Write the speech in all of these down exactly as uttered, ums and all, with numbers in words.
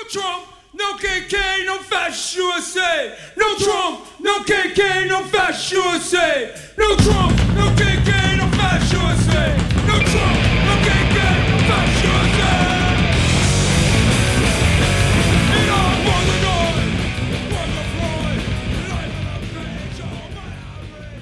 Trump, no K K, no fascist U S A. No Trump, no K K, no fascist U S A. No Trump, no K K, no fascist U S A. No Trump, no K K, no fascist U S A. It all for the noise, for the Floyd, life on the page, oh my outrage.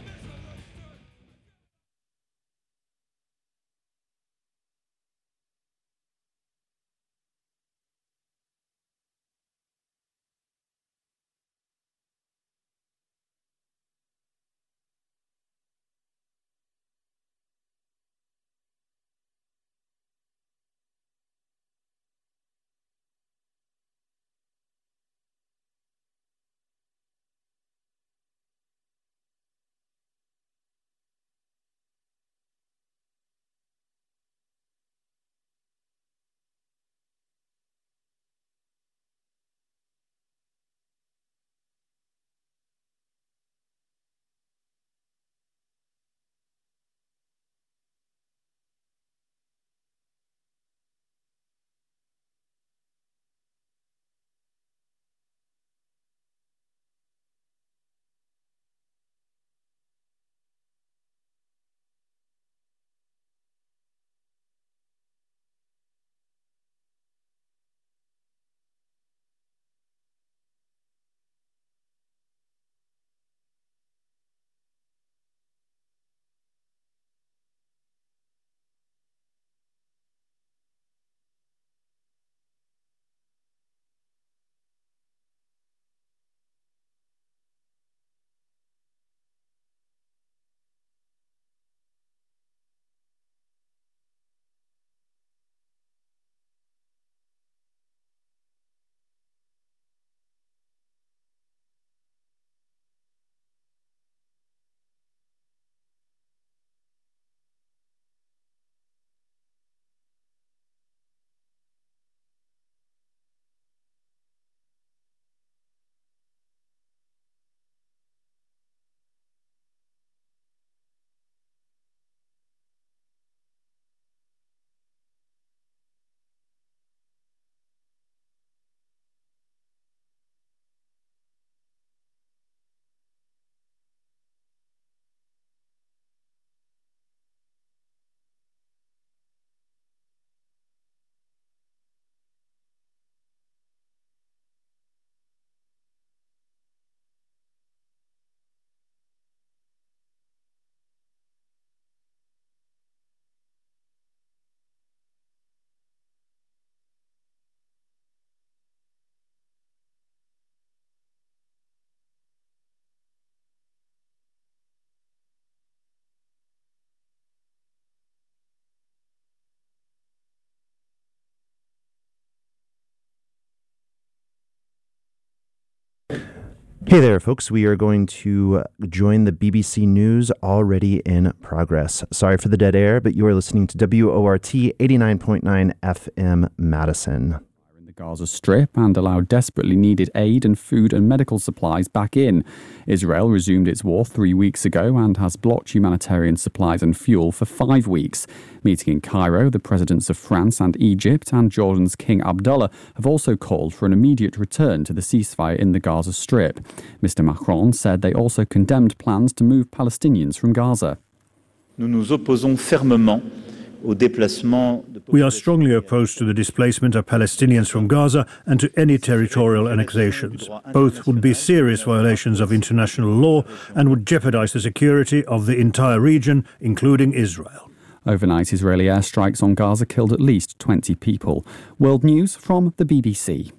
Hey there, folks. We are going to join the B B C News already in progress. Sorry for the dead air, but you are listening to W O R T eighty-nine point nine F M Madison. In the Gaza Strip and allowed desperately needed aid and food and medical supplies back in. Israel resumed its war three weeks ago and has blocked humanitarian supplies and fuel for five weeks. Meeting in Cairo, the presidents of France and Egypt and Jordan's King Abdullah have also called for an immediate return to the ceasefire in the Gaza Strip. Mister Macron said they also condemned plans to move Palestinians from Gaza. Nous nous opposons fermement au déplacement de We are strongly opposed to the displacement of Palestinians from Gaza and to any territorial annexations. Both would be serious violations of international law and would jeopardize the security of the entire region, including Israel. Overnight Israeli airstrikes on Gaza killed at least twenty people. World News from the B B C.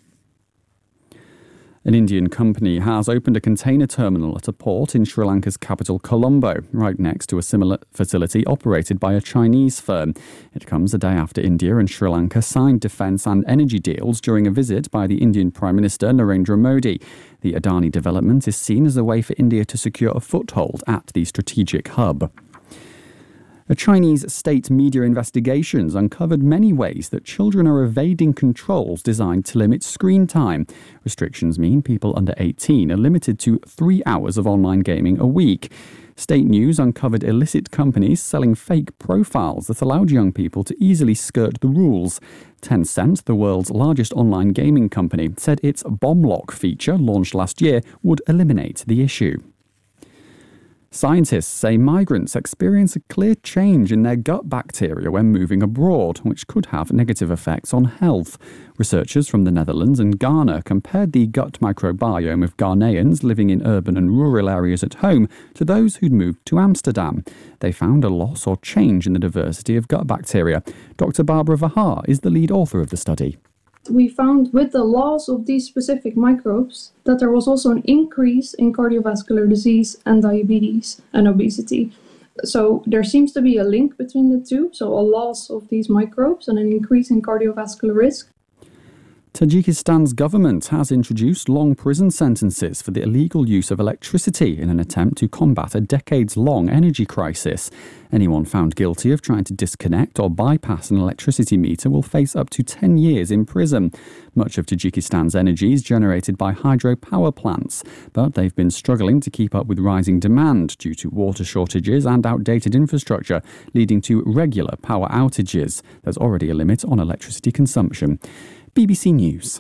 An Indian company has opened a container terminal at a port in Sri Lanka's capital Colombo, right next to a similar facility operated by a Chinese firm. It comes a day after India and Sri Lanka signed defence and energy deals during a visit by the Indian Prime Minister Narendra Modi. The Adani development is seen as a way for India to secure a foothold at the strategic hub. A Chinese state media investigations uncovered many ways that children are evading controls designed to limit screen time. Restrictions mean people under eighteen are limited to three hours of online gaming a week. State News uncovered illicit companies selling fake profiles that allowed young people to easily skirt the rules. Tencent, the world's largest online gaming company, said its bomb lock feature, launched last year, would eliminate the issue. Scientists say migrants experience a clear change in their gut bacteria when moving abroad, which could have negative effects on health. Researchers from the Netherlands and Ghana compared the gut microbiome of Ghanaians living in urban and rural areas at home to those who'd moved to Amsterdam. They found a loss or change in the diversity of gut bacteria. Doctor Barbara Vahar is the lead author of the study. We found with the loss of these specific microbes that there was also an increase in cardiovascular disease and diabetes and obesity. So there seems to be a link between the two, so a loss of these microbes and an increase in cardiovascular risk. Tajikistan's government has introduced long prison sentences for the illegal use of electricity in an attempt to combat a decades-long energy crisis. Anyone found guilty of trying to disconnect or bypass an electricity meter will face up to ten years in prison. Much of Tajikistan's energy is generated by hydropower plants, but they've been struggling to keep up with rising demand due to water shortages and outdated infrastructure, leading to regular power outages. There's already a limit on electricity consumption. B B C News.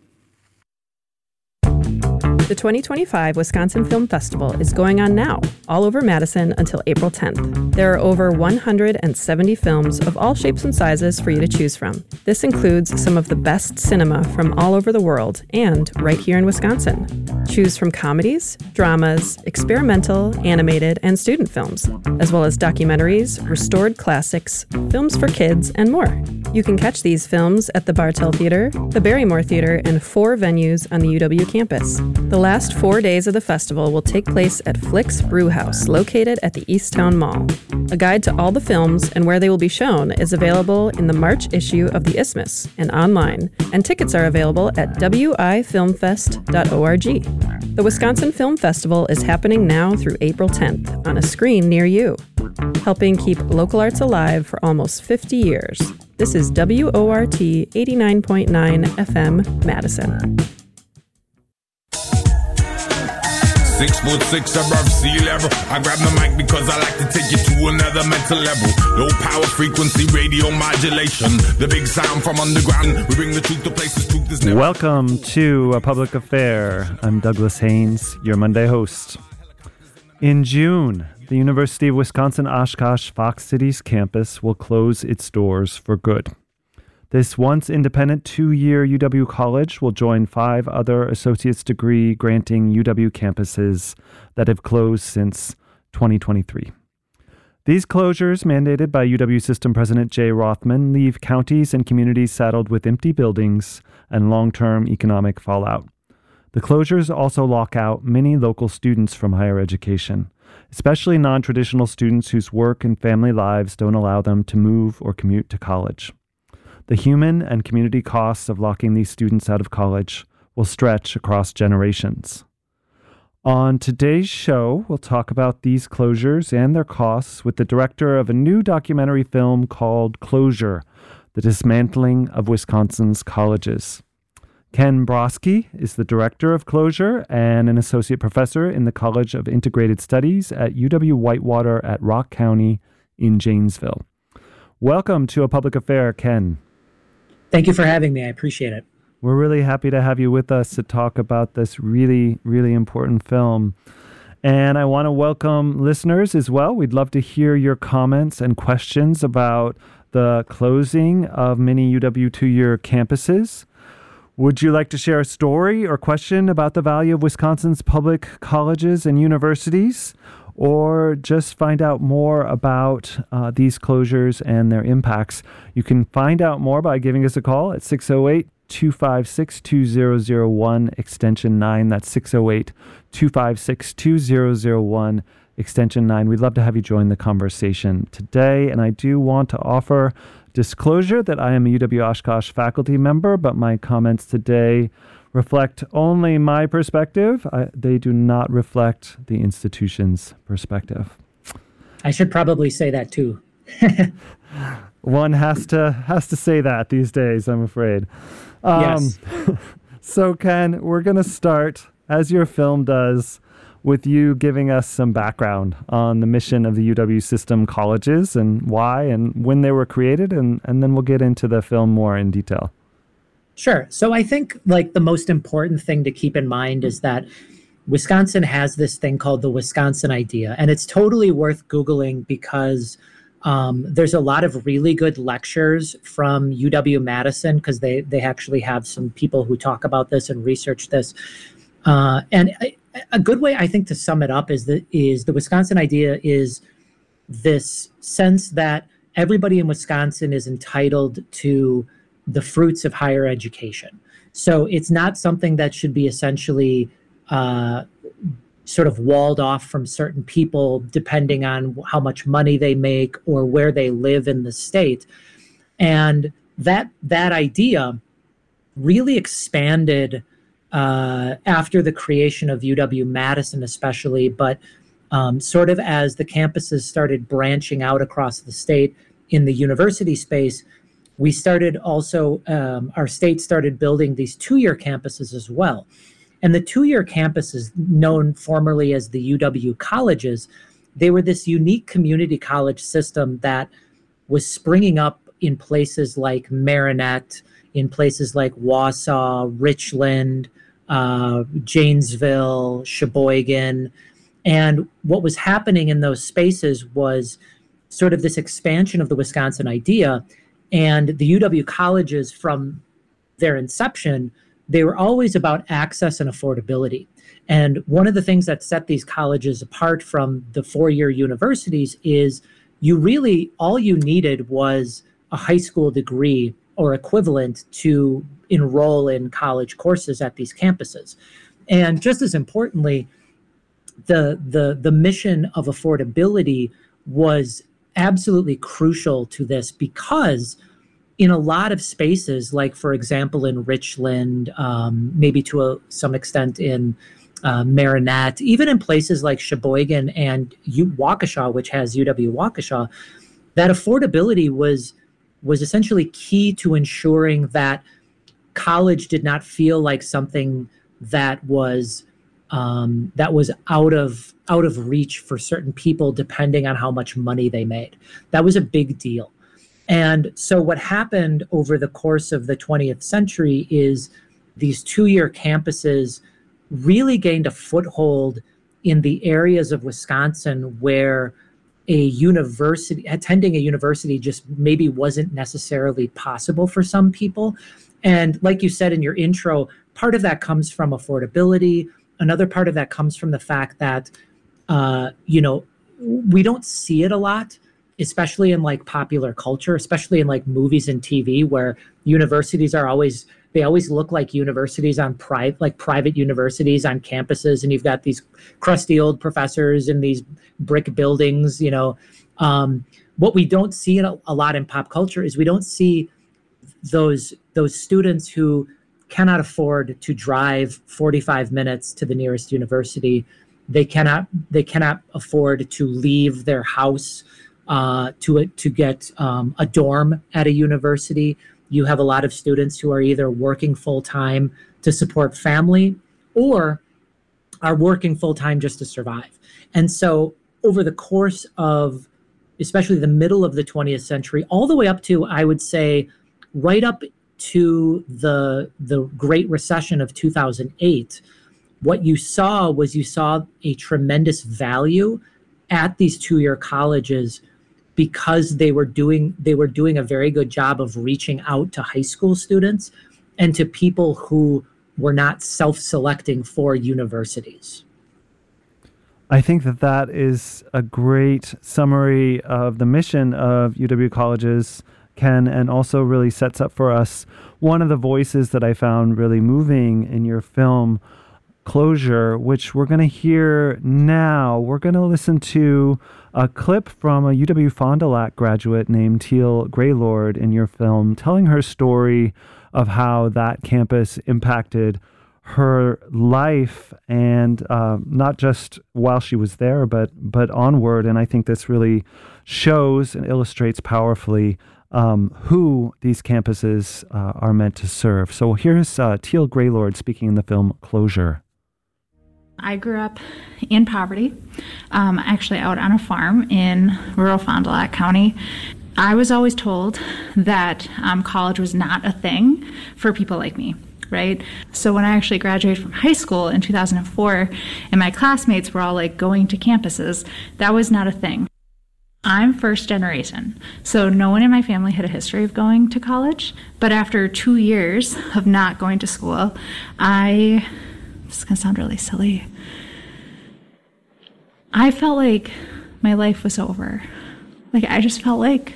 The twenty twenty-five Wisconsin Film Festival is going on now, all over Madison until April tenth. There are over one hundred seventy films of all shapes and sizes for you to choose from. This includes some of the best cinema from all over the world and right here in Wisconsin. Choose from comedies, dramas, experimental, animated, and student films, as well as documentaries, restored classics, films for kids, and more. You can catch these films at the Bartell Theater, the Barrymore Theater, and four venues on the U W campus. The last four days of the festival will take place at Flick's Brew House, located at the Easttown Mall. A guide to all the films and where they will be shown is available in the March issue of the Isthmus and online, and tickets are available at w i film fest dot org. The Wisconsin Film Festival is happening now through April tenth on a screen near you, helping keep local arts alive for almost fifty years. This is W O R T eighty-nine point nine F M, Madison. Six foot six above sea level. I grab the mic because I like to take you to another mental level. Low power frequency radio modulation. The big sound from underground. We bring the truth to places truth is never. Welcome to A Public Affair. I'm Douglas Haynes, your Monday host. In June, the University of Wisconsin-Oshkosh Fox Cities campus will close its doors for good. This once independent two-year U W college will join five other associate's degree granting U W campuses that have closed since twenty twenty-three. These closures, mandated by U W System President Jay Rothman, leave counties and communities saddled with empty buildings and long-term economic fallout. The closures also lock out many local students from higher education, especially non-traditional students whose work and family lives don't allow them to move or commute to college. The human and community costs of locking these students out of college will stretch across generations. On today's show, we'll talk about these closures and their costs with the director of a new documentary film called Closure, The Dismantling of Wisconsin's Colleges. Ken Broski is the director of Closure and an associate professor in the College of Integrated Studies at U W Whitewater at Rock County in Janesville. Welcome to A Public Affair, Ken. Thank you for having me. I appreciate it. We're really happy to have you with us to talk about this really, really important film. And I want to welcome listeners as well. We'd love to hear your comments and questions about the closing of many U W two-year campuses. Would you like to share a story or question about the value of Wisconsin's public colleges and universities? Or just find out more about uh, these closures and their impacts? You can find out more by giving us a call at six oh eight, two five six, two oh oh one, extension nine. That's six oh eight, two five six, two oh oh one, extension nine. We'd love to have you join the conversation today. And I do want to offer disclosure that I am a U W Oshkosh faculty member, but my comments today reflect only my perspective. I, they do not reflect the institution's perspective. I should probably say that too. One has to has to say that these days, I'm afraid. Um, yes. So, Ken, we're going to start, as your film does, with you giving us some background on the mission of the U W system colleges and why and when they were created, and, and then we'll get into the film more in detail. Sure. So I think like the most important thing to keep in mind is that Wisconsin has this thing called the Wisconsin Idea, and it's totally worth Googling because um, there's a lot of really good lectures from U W-Madison because they, they actually have some people who talk about this and research this. Uh, and a, a good way, I think, to sum it up is the, is the Wisconsin Idea is this sense that everybody in Wisconsin is entitled to the fruits of higher education. So it's not something that should be essentially uh, sort of walled off from certain people depending on how much money they make or where they live in the state. And that that idea really expanded uh, after the creation of U W-Madison especially, but um, sort of as the campuses started branching out across the state in the university space, we started also, um, our state started building these two-year campuses as well. And the two-year campuses, known formerly as the U W colleges, they were this unique community college system that was springing up in places like Marinette, in places like Wausau, Richland, uh, Janesville, Sheboygan. And what was happening in those spaces was sort of this expansion of the Wisconsin Idea. And the U W colleges, from their inception, they were always about access and affordability. And one of the things that set these colleges apart from the four-year universities is you really, all you needed was a high school degree or equivalent to enroll in college courses at these campuses. And just as importantly, the, the, the mission of affordability was absolutely crucial to this because in a lot of spaces, like, for example, in Richland, um, maybe to a, some extent in uh, Marinette, even in places like Sheboygan and U- Waukesha, which has U W-Waukesha, that affordability was was essentially key to ensuring that college did not feel like something that was um, that was out of out of reach for certain people, depending on how much money they made. That was a big deal. And so what happened over the course of the twentieth century is these two-year campuses really gained a foothold in the areas of Wisconsin where a university, attending a university just maybe wasn't necessarily possible for some people. And like you said in your intro, part of that comes from affordability. Another part of that comes from the fact that, uh, you know, we don't see it a lot, especially in like popular culture, especially in like movies and T V, where universities are always, they always look like universities on private, like private universities on campuses. And you've got these crusty old professors in these brick buildings, you know. Um, what we don't see a, a lot in pop culture is we don't see those, those students who cannot afford to drive forty-five minutes to the nearest university. They cannot, they cannot afford to leave their house uh, to, to get um, a dorm at a university. You have a lot of students who are either working full-time to support family or are working full-time just to survive. And so over the course of, especially the middle of the twentieth century, all the way up to, I would say, right up to the, the Great Recession of two thousand eight, what you saw was you saw a tremendous value at these two-year colleges because they were doing they were doing a very good job of reaching out to high school students and to people who were not self-selecting for universities. I think that that is a great summary of the mission of U W colleges, Ken, and also really sets up for us one of the voices that I found really moving in your film, Closure, which we're going to hear now. We're going to listen to a clip from a U W Fond du Lac graduate named Teal Greylord in your film, telling her story of how that campus impacted her life, and uh, not just while she was there, but but onward. And I think this really shows and illustrates powerfully um, who these campuses uh, are meant to serve. So here's uh, Teal Greylord speaking in the film Closure. I grew up in poverty, um, actually out on a farm in rural Fond du Lac County. I was always told that um, college was not a thing for people like me, right? So when I actually graduated from high school in two thousand four, and my classmates were all like going to campuses, that was not a thing. I'm first generation, so no one in my family had a history of going to college. But after two years of not going to school, I, this is gonna sound really silly, I felt like my life was over. Like, I just felt like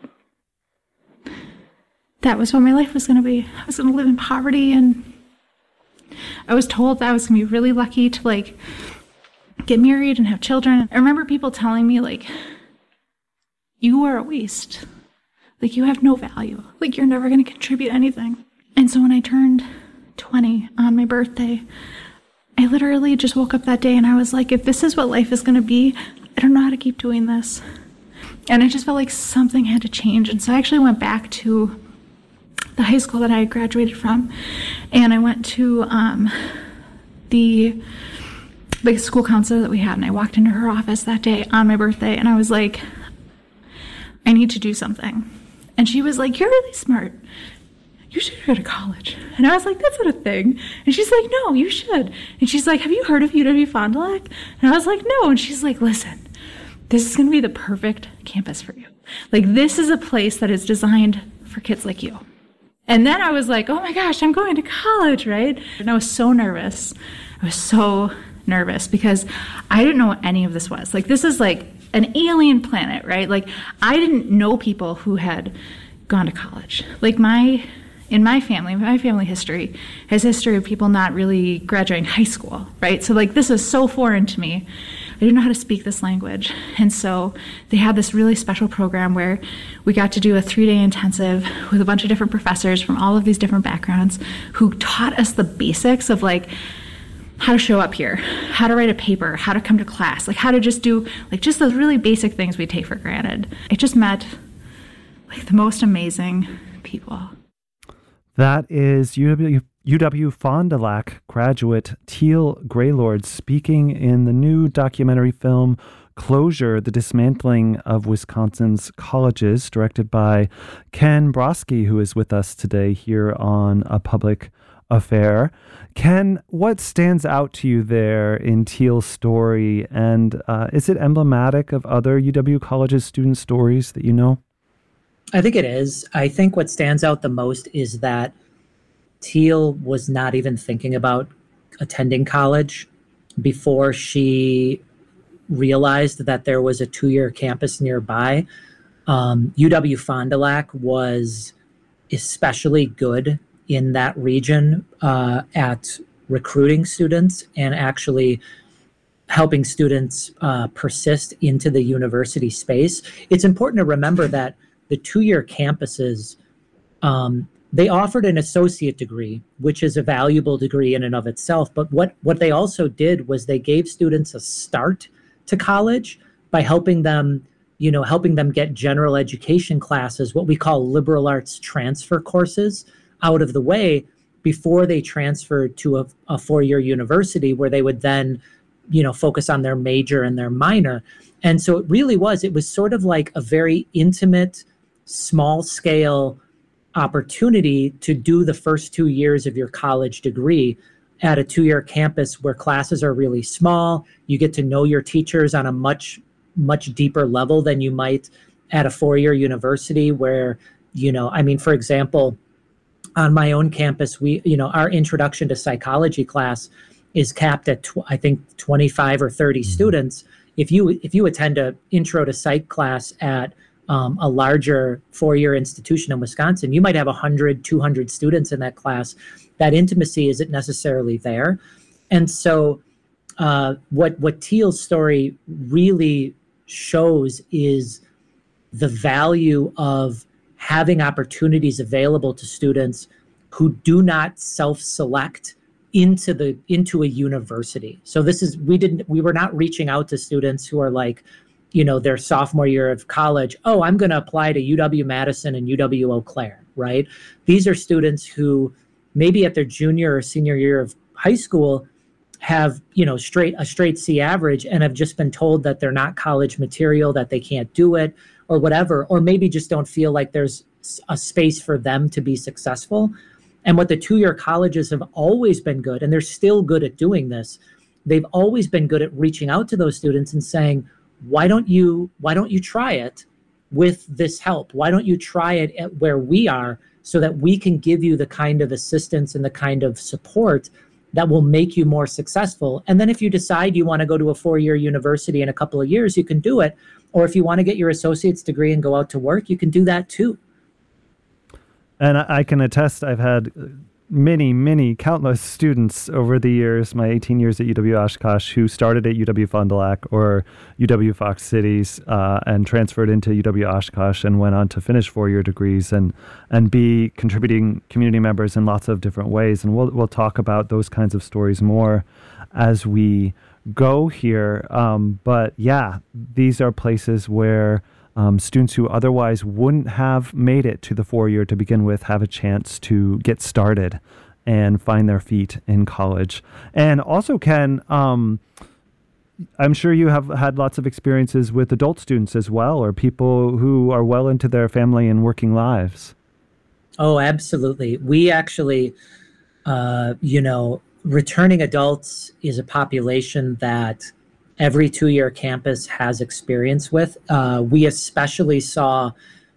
that was what my life was gonna be. I was gonna live in poverty, and I was told that I was gonna be really lucky to like get married and have children. I remember people telling me like, you are a waste. Like, you have no value. Like, you're never going to contribute anything. And so when I turned twenty on my birthday, I literally just woke up that day and I was like, if this is what life is going to be, I don't know how to keep doing this. And I just felt like something had to change. And so I actually went back to the high school that I graduated from, and I went to um, the, the school counselor that we had, and I walked into her office that day on my birthday, and I was like, I need to do something. And she was like, you're really smart. You should go to college. And I was like, that's not a thing. And she's like, no, you should. And she's like, have you heard of U W-Fond du Lac? And I was like, no. And she's like, listen, this is going to be the perfect campus for you. Like, this is a place that is designed for kids like you. And then I was like, oh my gosh, I'm going to college, right? And I was so nervous. I was so nervous because I didn't know what any of this was. Like, this is like an alien planet, right? Like, I didn't know people who had gone to college. Like, my, in my family, my family history has history of people not really graduating high school, right? So like, this is so foreign to me. I didn't know how to speak this language. And so they had this really special program where we got to do a three-day intensive with a bunch of different professors from all of these different backgrounds who taught us the basics of like, how to show up here, how to write a paper, how to come to class, like how to just do like just those really basic things we take for granted. I just met like the most amazing people. That is U W, U W-Fond du Lac graduate Teal Greylord speaking in the new documentary film Closure, the Dismantling of Wisconsin's Colleges, directed by Ken Broski, who is with us today here on A Public Affair. Ken, what stands out to you there in Teal's story, and uh, is it emblematic of other U W colleges student stories that you know? I think it is. I think what stands out the most is that Teal was not even thinking about attending college before she realized that there was a two-year campus nearby. Um, U W-Fond du Lac was especially good in that region uh, at recruiting students and actually helping students uh, persist into the university space. It's important to remember that the two-year campuses, um, they offered an associate degree, which is a valuable degree in and of itself. But what, what they also did was they gave students a start to college by helping them, you know, helping them get general education classes, what we call liberal arts transfer courses, out of the way before they transferred to a, a four-year university where they would then, you know, focus on their major and their minor. And so it really was, it was sort of like a very intimate, small-scale opportunity to do the first two years of your college degree at a two-year campus where classes are really small. You get to know your teachers on a much, much deeper level than you might at a four-year university where, you know, I mean, for example, on my own campus, we, you know, our introduction to psychology class is capped at, tw- I think, twenty-five or thirty mm-hmm. students. If you if you attend a intro to psych class at um, a larger four-year institution in Wisconsin, you might have one hundred, two hundred students in that class. That intimacy isn't necessarily there. And so uh, what, what Teal's story really shows is the value of having opportunities available to students who do not self-select into the into a university. So this is we didn't we were not reaching out to students who are like, you know, their sophomore year of college. Oh, I'm going to apply to U W-Madison and U W-Eau Claire, right? These are students who maybe at their junior or senior year of high school have, you know, straight a straight C average and have just been told that they're not college material, that they can't do it or whatever, or maybe just don't feel like there's a space for them to be successful. And what the two-year colleges have always been good, and they're still good at doing this, they've always been good at reaching out to those students and saying, why don't you, why don't you try it with this help? Why don't you try it at where we are so that we can give you the kind of assistance and the kind of support that will make you more successful? And then if you decide you want to go to a four-year university in a couple of years, you can do it. Or if you want to get your associate's degree and go out to work, you can do that too. And I can attest, I've had many, many, countless students over the years, my eighteen years at U W Oshkosh, who started at U W Fond du Lac or U W Fox Cities uh, and transferred into U W Oshkosh and went on to finish four-year degrees and and be contributing community members in lots of different ways. And we'll we'll talk about those kinds of stories more as we go here. Um, but yeah, these are places where Um, students who otherwise wouldn't have made it to the four-year to begin with have a chance to get started and find their feet in college. And also, Ken, um, I'm sure you have had lots of experiences with adult students as well, or people who are well into their family and working lives. Oh, absolutely. We actually, uh, you know, returning adults is a population that every two-year campus has experience with. Uh, we especially saw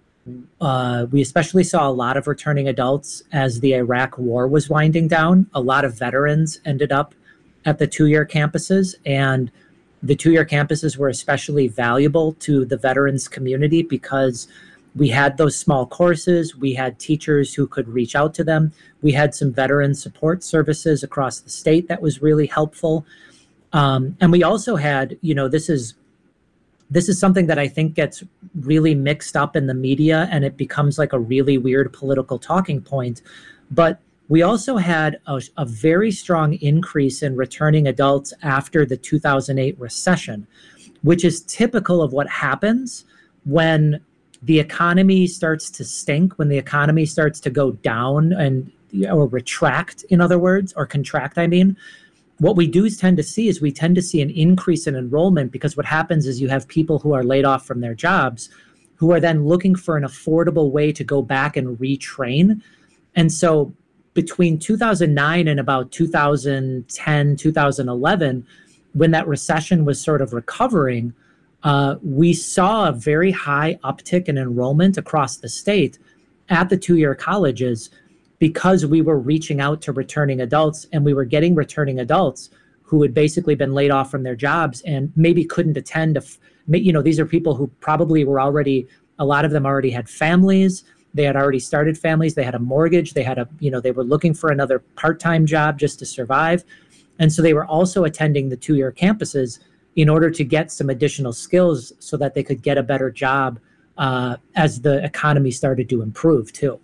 uh, we especially saw a lot of returning adults as the Iraq War was winding down. A lot of veterans ended up at the two-year campuses, and the two-year campuses were especially valuable to the veterans community because we had those small courses, we had teachers who could reach out to them, we had some veteran support services across the state that was really helpful. Um, and we also had, you know, this is this is something that I think gets really mixed up in the media and it becomes like a really weird political talking point. But we also had a, a very strong increase in returning adults after the two thousand eight recession, which is typical of what happens when the economy starts to stink, when the economy starts to go down and or retract, in other words, or contract, I mean. What we do tend to see is we tend to see an increase in enrollment because what happens is you have people who are laid off from their jobs who are then looking for an affordable way to go back and retrain. And so between two thousand nine and about two thousand ten, two thousand eleven, when that recession was sort of recovering, uh, we saw a very high uptick in enrollment across the state at the two-year colleges because we were reaching out to returning adults and we were getting returning adults who had basically been laid off from their jobs and maybe couldn't attend. A, you know, these are people who probably were already, a lot of them already had families. They had already started families. They had a mortgage. They had a, you know, they were looking for another part-time job just to survive. And so they were also attending the two-year campuses in order to get some additional skills so that they could get a better job uh, as the economy started to improve too.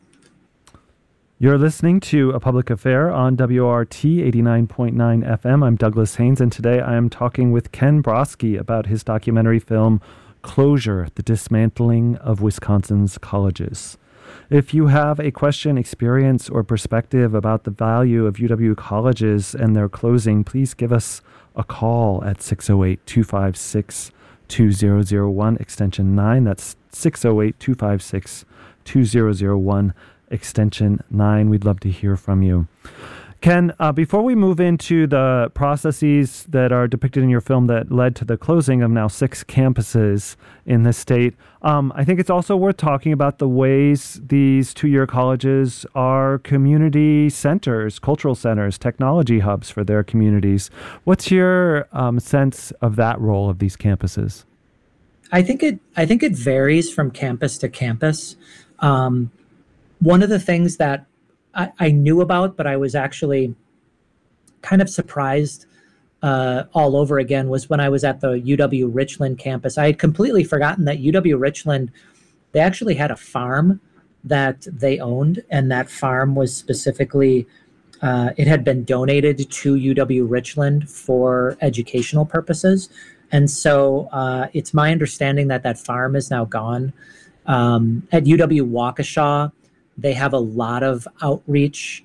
You're listening to A Public Affair on W O R T eighty-nine point nine F M. I'm Douglas Haynes, and today I am talking with Ken Brodsky about his documentary film, Closure, The Dismantling of Wisconsin's Colleges. If you have a question, experience, or perspective about the value of U W colleges and their closing, please give us a call at six oh eight, two five six, two zero zero one, extension nine. That's six oh eight, two five six, two zero zero one. Extension nine. We'd love to hear from you. Ken, uh, before we move into the processes that are depicted in your film that led to the closing of now six campuses in the state, um, I think it's also worth talking about the ways these two-year colleges are community centers, cultural centers, technology hubs for their communities. What's your um, sense of that role of these campuses? I think it. I think it varies from campus to campus. Um, One of the things that I, I knew about, but I was actually kind of surprised uh, all over again, was when I was at the U W Richland campus. I had completely forgotten that U W Richland, they actually had a farm that they owned, and that farm was specifically, uh, it had been donated to U W Richland for educational purposes. And so uh, it's my understanding that that farm is now gone. Um, at U W Waukesha, they have a lot of outreach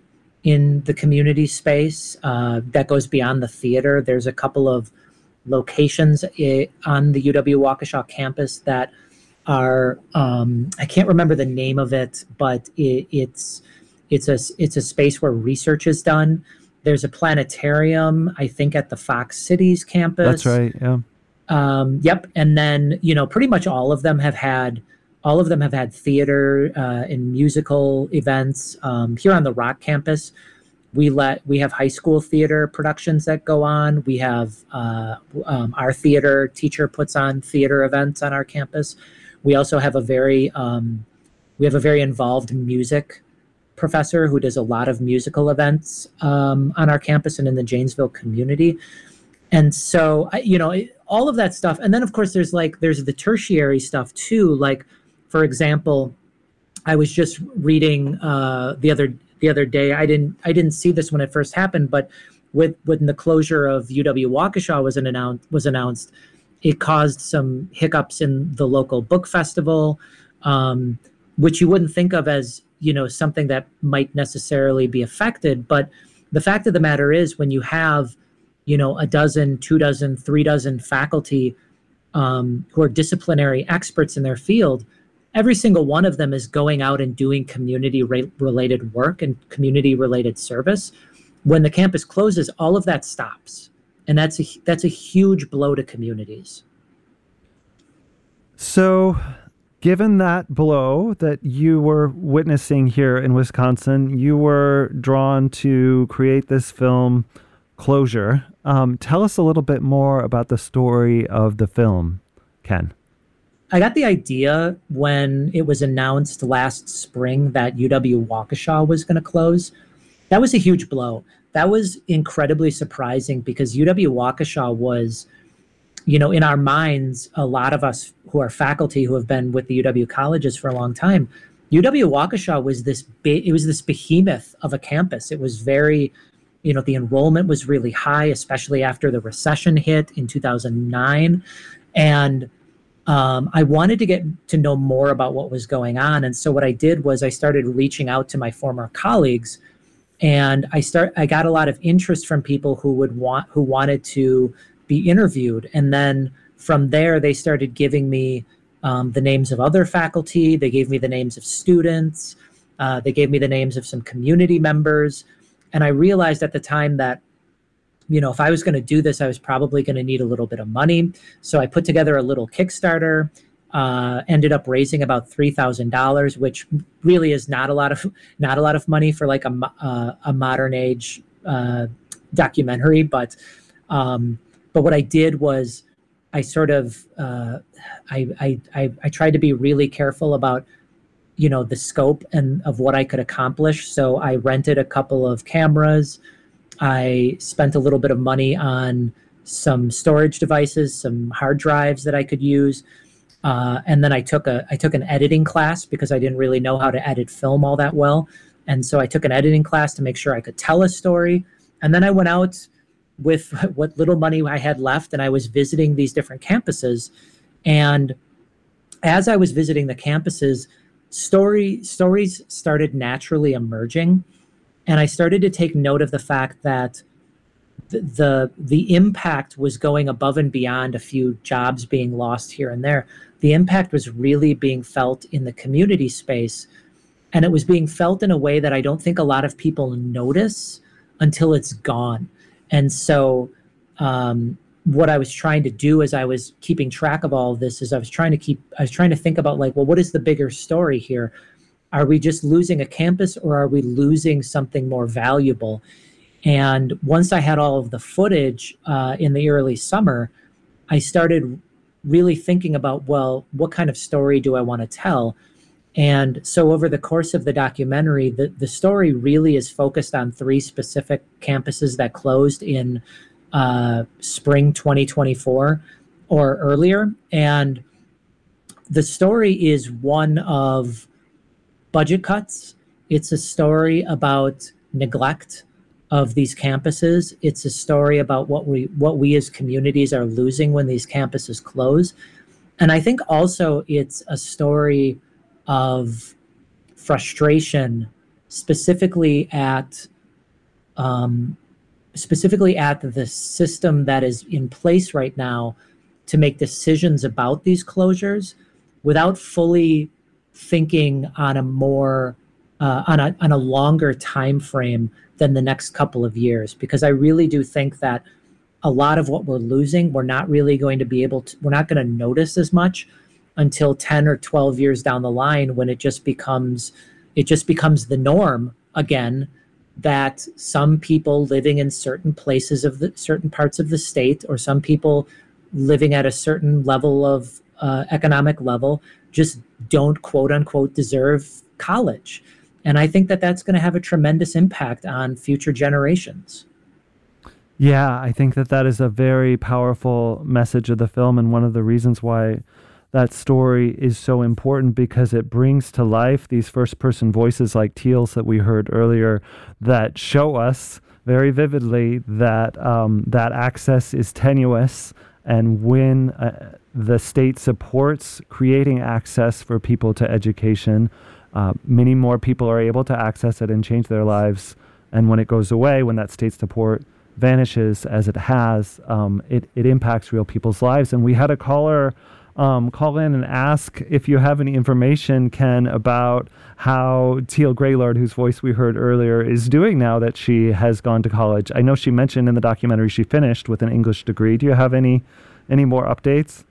in the community space uh, that goes beyond the theater. There's a couple of locations I- on the U W-Waukesha campus that are, um, I can't remember the name of it, but it, it's it's a it's a space where research is done. There's a planetarium, I think, at the Fox Cities campus. That's right. Yeah. Um, yep. And then, you know, pretty much all of them have had all of them have had theater uh, and musical events. Um, here on the Rock campus, we let we have high school theater productions that go on. We have uh, um, our theater teacher puts on theater events on our campus. We also have a very um, we have a very involved music professor who does a lot of musical events um, on our campus and in the Janesville community. And so, you know, all of that stuff. And then, of course, there's like there's the tertiary stuff, too. Like, for example, I was just reading uh, the other the other day. I didn't I didn't see this when it first happened. But with when the closure of U W-Waukesha was announced, was announced, it caused some hiccups in the local book festival, um, which you wouldn't think of as, you know, something that might necessarily be affected. But the fact of the matter is, when you have, you know, a dozen, two dozen, three dozen faculty um, who are disciplinary experts in their field, every single one of them is going out and doing community-related work and community-related service. When the campus closes, all of that stops. And that's a, that's a huge blow to communities. So, given that blow that you were witnessing here in Wisconsin, you were drawn to create this film, Closure. Um, tell us a little bit more about the story of the film, Ken. I got the idea when it was announced last spring that U W-Waukesha was going to close. That was a huge blow. That was incredibly surprising because U W-Waukesha was, you know, in our minds, a lot of us who are faculty who have been with the U W colleges for a long time, U W-Waukesha was this big, it was this behemoth of a campus. It was very, you know, the enrollment was really high, especially after the recession hit in two thousand nine. And um, I wanted to get to know more about what was going on. And so what I did was I started reaching out to my former colleagues, and I start I got a lot of interest from people who would want who wanted to be interviewed. And then from there, they started giving me um, the names of other faculty. They gave me the names of students. Uh, they gave me the names of some community members. And I realized at the time that, you know, if I was going to do this, I was probably going to need a little bit of money. So I put together a little Kickstarter, uh, ended up raising about three thousand dollars, which really is not a lot of not a lot of money for like a, uh, a modern age uh, documentary. But um, but what I did was I sort of uh, I, I I I tried to be really careful about, you know, the scope and of what I could accomplish. So I rented a couple of cameras. I spent a little bit of money on some storage devices, some hard drives that I could use. Uh, and then I took a I took an editing class because I didn't really know how to edit film all that well. And so I took an editing class to make sure I could tell a story. And then I went out with what little money I had left, and I was visiting these different campuses. And as I was visiting the campuses, story stories started naturally emerging. And I started to take note of the fact that the, the the impact was going above and beyond a few jobs being lost here and there. The impact was really being felt in the community space, and it was being felt in a way that I don't think a lot of people notice until it's gone. And so um, what I was trying to do as I was keeping track of all of this is I was trying to keep, I was trying to think about like, well, what is the bigger story here? Are we just losing a campus, or are we losing something more valuable? And once I had all of the footage uh, in the early summer, I started really thinking about, well, what kind of story do I want to tell? And so over the course of the documentary, the, the story really is focused on three specific campuses that closed in uh, spring twenty twenty-four or earlier. And the story is one of budget cuts. It's a story about neglect of these campuses. It's a story about what we what we as communities are losing when these campuses close. And I think also it's a story of frustration, specifically at um, specifically at the system that is in place right now to make decisions about these closures without fully thinking on a more uh, on a on a longer time frame than the next couple of years, because I really do think that a lot of what we're losing, we're not really going to be able to, we're not going to notice as much until ten or twelve years down the line, when it just becomes it just becomes the norm again, that some people living in certain places of the certain parts of the state, or some people living at a certain level of uh, economic level, just don't quote unquote deserve college. And I think that that's going to have a tremendous impact on future generations. Yeah, I think that that is a very powerful message of the film, and one of the reasons why that story is so important, because it brings to life these first-person voices like Teal's that we heard earlier that show us very vividly that um, that access is tenuous, and when uh, the state supports creating access for people to education, uh, many more people are able to access it and change their lives. And when it goes away, when that state support vanishes, as it has, um, it, it impacts real people's lives. And we had a caller um, call in and ask if you have any information, Ken, about how Teal Greylord, whose voice we heard earlier, is doing now that she has gone to college. I know she mentioned in the documentary she finished with an English degree. Do you have any any more updates?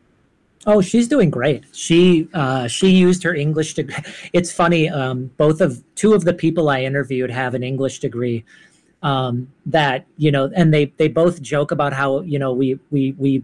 Oh, she's doing great. She uh, she used her English degree. It's funny. Um, both of two of the people I interviewed have an English degree. Um, that you know, and they they both joke about how you know we we we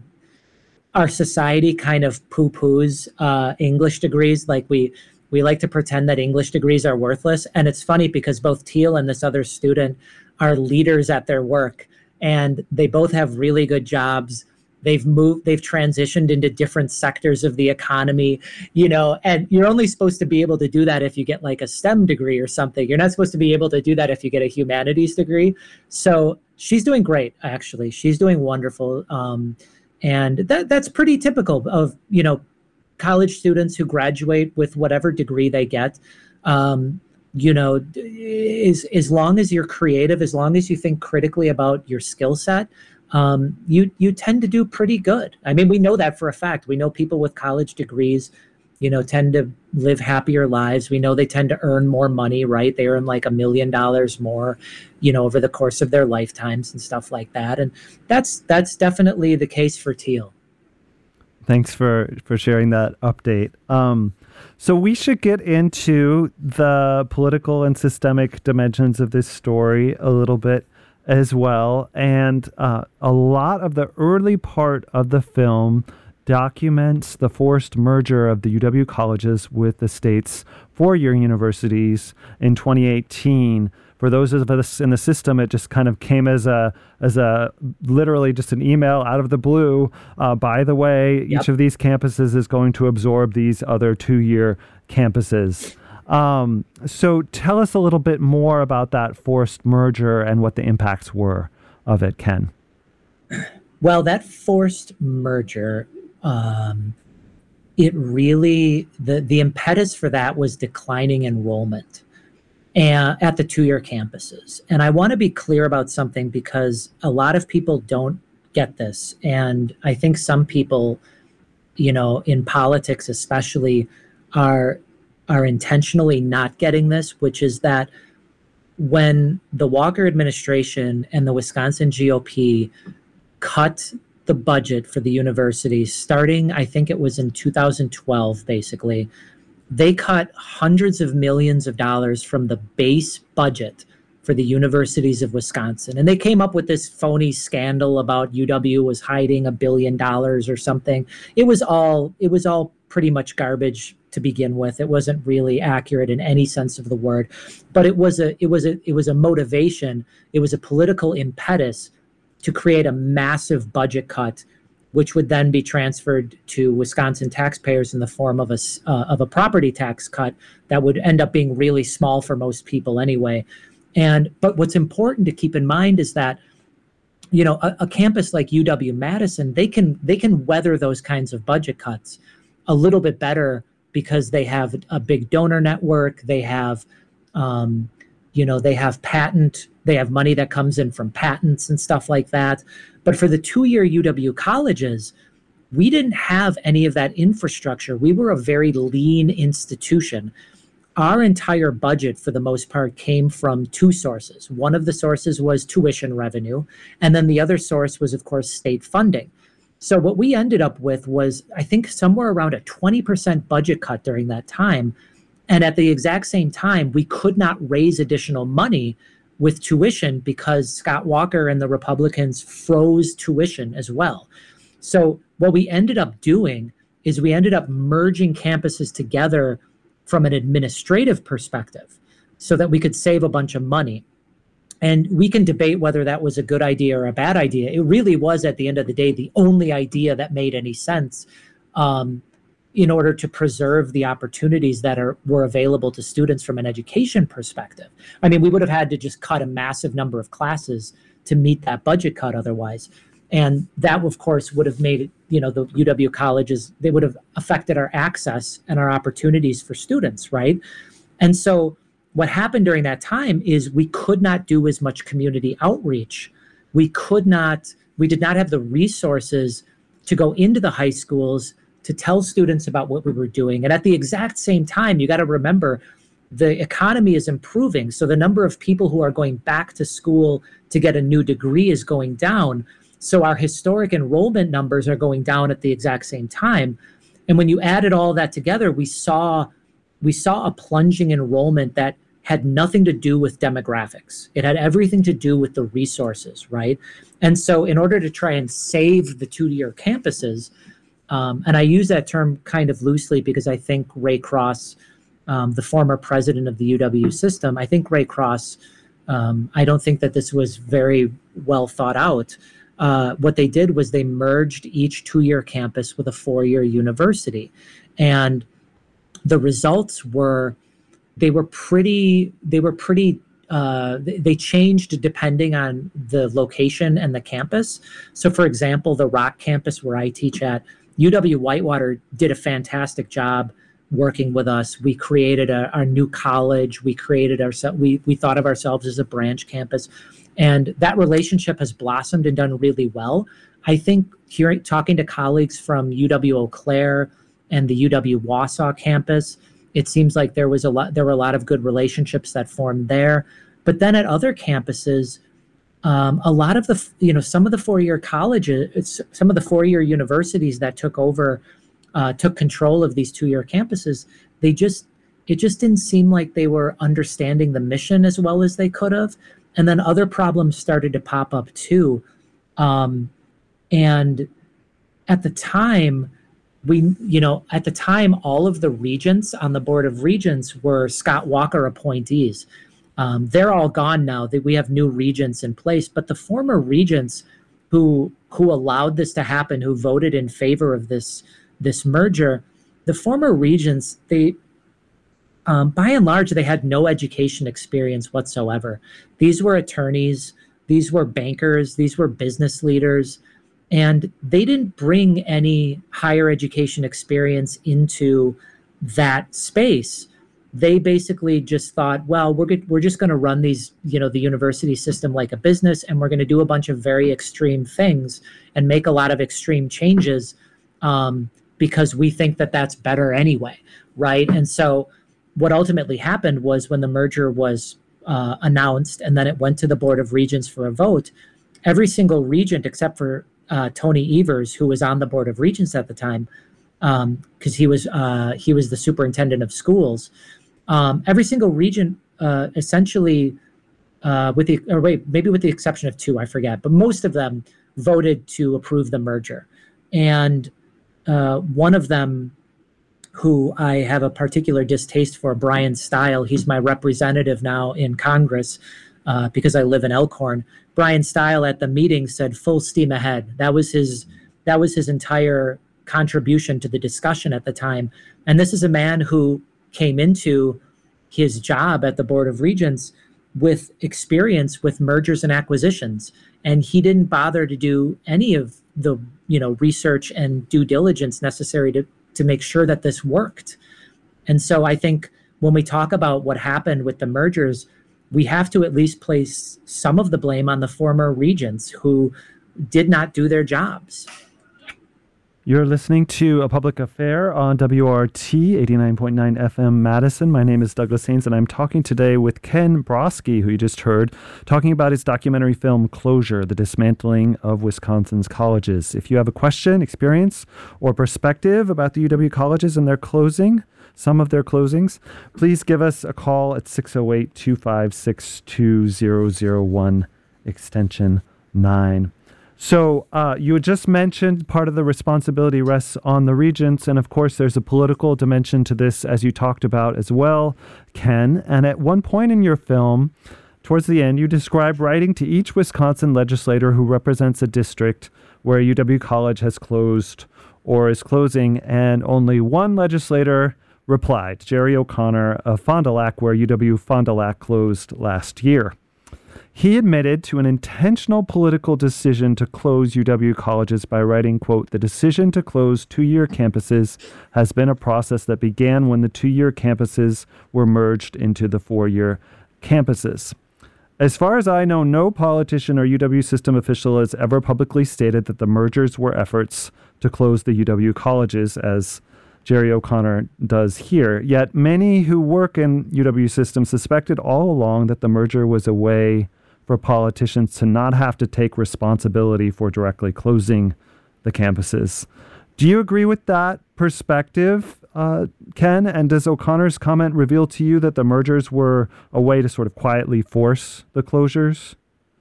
our society kind of poo-poos uh, English degrees. Like we we like to pretend that English degrees are worthless. And it's funny because both Teal and this other student are leaders at their work, and they both have really good jobs. They've moved, they've transitioned into different sectors of the economy, you know, and you're only supposed to be able to do that if you get like a STEM degree or something. You're not supposed to be able to do that if you get a humanities degree. So she's doing great, actually. She's doing wonderful. Um, and that that's pretty typical of, you know, college students who graduate with whatever degree they get. Um, you know, is, as long as you're creative, as long as you think critically about your skill set, Um, you you tend to do pretty good. I mean, we know that for a fact. We know people with college degrees, you know, tend to live happier lives. We know they tend to earn more money, right? They earn like a million dollars more, you know, over the course of their lifetimes and stuff like that. And that's that's definitely the case for Teal. Thanks for, for sharing that update. Um, so we should get into the political and systemic dimensions of this story a little bit as well. And uh, a lot of the early part of the film documents the forced merger of the U W colleges with the state's four-year universities in twenty eighteen. For those of us in the system, it just kind of came as a, as a literally just an email out of the blue. Uh, by the way, yep. Each of these campuses is going to absorb these other two-year campuses. Um, so tell us a little bit more about that forced merger and what the impacts were of it, Ken. Well, that forced merger, um, it really, the, the impetus for that was declining enrollment and, at the two-year campuses. And I want to be clear about something because a lot of people don't get this. And I think some people, you know, in politics especially, are are intentionally not getting this, which is that when the Walker administration and the Wisconsin G O P cut the budget for the universities starting, I think it was in two thousand twelve, basically, they cut hundreds of millions of dollars from the base budget for the universities of Wisconsin. And they came up with this phony scandal about U W was hiding a billion dollars or something. It was all, it was all pretty much garbage to begin with. It wasn't really accurate in any sense of the word, but it was a it was a it was a motivation. It was a political impetus to create a massive budget cut, which would then be transferred to Wisconsin taxpayers in the form of a uh, of a property tax cut that would end up being really small for most people anyway. And but what's important to keep in mind is that, you know, a, a campus like U W Madison, they can they can weather those kinds of budget cuts a little bit better because they have a big donor network. They have, um, You know, they have patent, they have money that comes in from patents and stuff like that. But for the two-year U W colleges, we didn't have any of that infrastructure. We were a very lean institution. Our entire budget, for the most part, came from two sources. One of the sources was tuition revenue, and then the other source was, of course, state funding. So what we ended up with was, I think, somewhere around a twenty percent budget cut during that time. And at the exact same time, we could not raise additional money with tuition because Scott Walker and the Republicans froze tuition as well. So what we ended up doing is we ended up merging campuses together from an administrative perspective so that we could save a bunch of money. And we can debate whether that was a good idea or a bad idea. It really was, at the end of the day, the only idea that made any sense um, in order to preserve the opportunities that are were available to students from an education perspective. I mean, we would have had to just cut a massive number of classes to meet that budget cut otherwise. And that, of course, would have made it, you know, the U W colleges, they would have affected our access and our opportunities for students, right? And so what happened during that time is we could not do as much community outreach. We could not, we did not have the resources to go into the high schools to tell students about what we were doing. And at the exact same time, you got to remember, the economy is improving. So the number of people who are going back to school to get a new degree is going down. So our historic enrollment numbers are going down at the exact same time. And when you added all that together, we saw we saw a plunging enrollment that had nothing to do with demographics. It had everything to do with the resources, right? And so in order to try and save the two-year campuses, um, and I use that term kind of loosely because I think Ray Cross, um, the former president of the U W system, I think Ray Cross, um, I don't think that this was very well thought out. Uh, what they did was they merged each two-year campus with a four-year university. And the results were, they were pretty, they were pretty, uh, they, they changed depending on the location and the campus. So for example, the Rock campus where I teach at, U W Whitewater did a fantastic job working with us. We created a, our new college. We created ourselves, we, we thought of ourselves as a branch campus. And that relationship has blossomed and done really well. I think hearing, talking to colleagues from U W Eau Claire and the U W Wausau campus, it seems like there was a lot, there were a lot of good relationships that formed there. But then at other campuses, um, a lot of the, you know, some of the four-year colleges, some of the four-year universities that took over, uh, took control of these two-year campuses, they just, it just didn't seem like they were understanding the mission as well as they could have. And then other problems started to pop up too. Um, and at the time, we, you know, at the time, all of the regents on the Board of Regents were Scott Walker appointees. Um, they're all gone now. That we have new regents in place, but the former regents who who allowed this to happen, who voted in favor of this this merger, the former regents, they, um, by and large, they had no education experience whatsoever. These were attorneys, these were bankers, these were business leaders. And they didn't bring any higher education experience into that space. They basically just thought, well, we're good, we're just going to run these, you know, the university system like a business, and we're going to do a bunch of very extreme things and make a lot of extreme changes um, because we think that that's better anyway, right? And so what ultimately happened was when the merger was uh, announced and then it went to the Board of Regents for a vote, every single regent except for Uh, Tony Evers, who was on the Board of Regents at the time, because um, he was uh, he was the superintendent of schools. Um, every single regent, uh, essentially, uh, with the or wait, maybe with the exception of two, I forget, but most of them voted to approve the merger. And uh, one of them, who I have a particular distaste for, Brian Stile, he's my representative now in Congress uh, because I live in Elkhorn. Brian Stile at the meeting said full steam ahead. That was his that was his entire contribution to the discussion at the time. And this is a man who came into his job at the Board of Regents with experience with mergers and acquisitions. And he didn't bother to do any of the, you know, research and due diligence necessary to, to make sure that this worked. And so I think when we talk about what happened with the mergers, we have to at least place some of the blame on the former regents who did not do their jobs. You're listening to A Public Affair on W O R T eighty-nine point nine F M Madison. My name is Douglas Haynes, and I'm talking today with Ken Broski, who you just heard, talking about his documentary film Closure, the dismantling of Wisconsin's colleges. If you have a question, experience, or perspective about the U W colleges and their closing, some of their closings, please give us a call at six oh eight, two five six, two zero zero one, extension nine. So uh, you had just mentioned part of the responsibility rests on the regents, and of course there's a political dimension to this, as you talked about as well, Ken. And at one point in your film, towards the end, you describe writing to each Wisconsin legislator who represents a district where U W College has closed or is closing, and only one legislator replied, Jerry O'Connor of Fond du Lac, where U W Fond du Lac closed last year. He admitted to an intentional political decision to close U W colleges by writing, quote, "The decision to close two-year campuses has been a process that began when the two-year campuses were merged into the four-year campuses." As far as I know, no politician or U W system official has ever publicly stated that the mergers were efforts to close the U W colleges, as Jerry O'Connor does here. Yet many who work in U W systems suspected all along that the merger was a way for politicians to not have to take responsibility for directly closing the campuses. Do you agree with that perspective, uh, Ken? And does O'Connor's comment reveal to you that the mergers were a way to sort of quietly force the closures?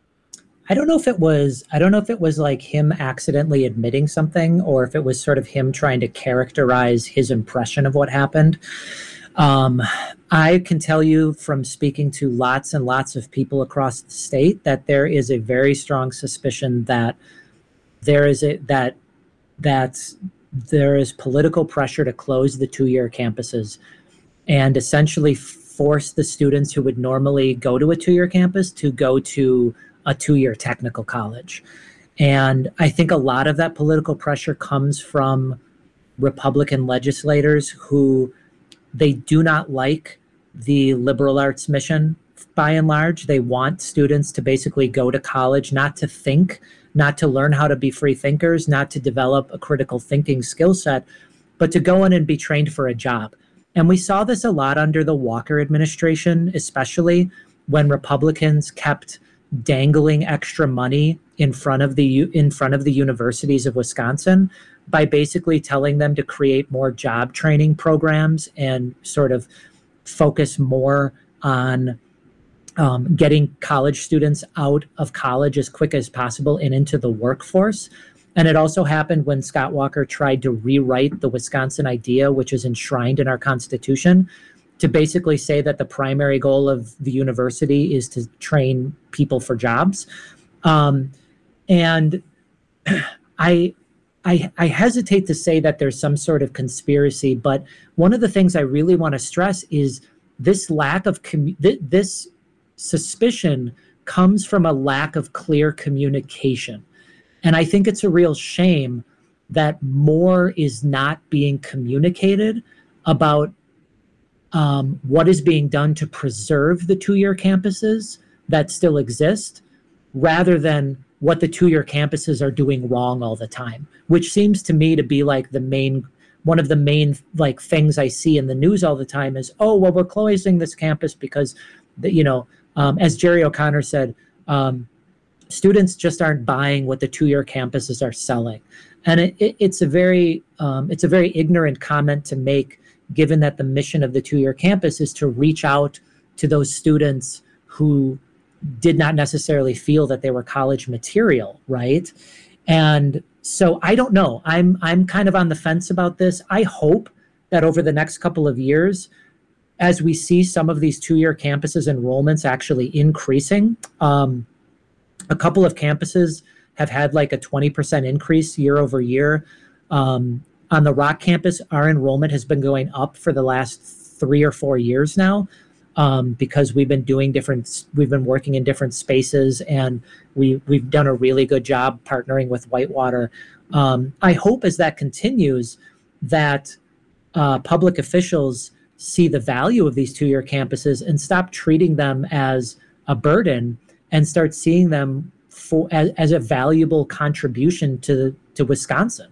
I don't know if it was, I don't know if it was like him accidentally admitting something, or if it was sort of him trying to characterize his impression of what happened. Um, I can tell you from speaking to lots and lots of people across the state that there is a very strong suspicion that there is a, that, that there is political pressure to close the two-year campuses and essentially force the students who would normally go to a two-year campus to go to a two-year technical college. And I think a lot of that political pressure comes from Republican legislators who they do not like the liberal arts mission by and large. They want students to basically go to college, not to think, not to learn how to be free thinkers, not to develop a critical thinking skill set, but to go in and be trained for a job. And we saw this a lot under the Walker administration, especially when Republicans kept dangling extra money in front of the in front of the universities of Wisconsin by basically telling them to create more job training programs and sort of focus more on um, getting college students out of college as quick as possible and into the workforce. And it also happened when Scott Walker tried to rewrite the Wisconsin idea, which is enshrined in our Constitution, to basically say that the primary goal of the university is to train people for jobs. Um, and I, I, I hesitate to say that there's some sort of conspiracy, but one of the things I really want to stress is this lack of, commu- th- this suspicion comes from a lack of clear communication. And I think it's a real shame that more is not being communicated about um, what is being done to preserve the two-year campuses that still exist, rather than what the two-year campuses are doing wrong all the time, which seems to me to be like the main, one of the main like things I see in the news all the time is, oh, well, we're closing this campus because, the, you know, um, as Jerry O'Connor said, um, students just aren't buying what the two-year campuses are selling. And it, it, it's a very um, it's a very ignorant comment to make, given that the mission of the two-year campus is to reach out to those students who did not necessarily feel that they were college material, right? And so I don't know. I'm I'm kind of on the fence about this. I hope that over the next couple of years, as we see some of these two-year campuses enrollments actually increasing, um, a couple of campuses have had like a twenty percent increase year over year. Um, on the Rock campus, our enrollment has been going up for the last three or four years now, um, because we've been doing different, we've been working in different spaces, and we, we've done a really good job partnering with Whitewater. Um, I hope as that continues that uh, public officials see the value of these two-year campuses and stop treating them as a burden and start seeing them for as, as a valuable contribution to to Wisconsin.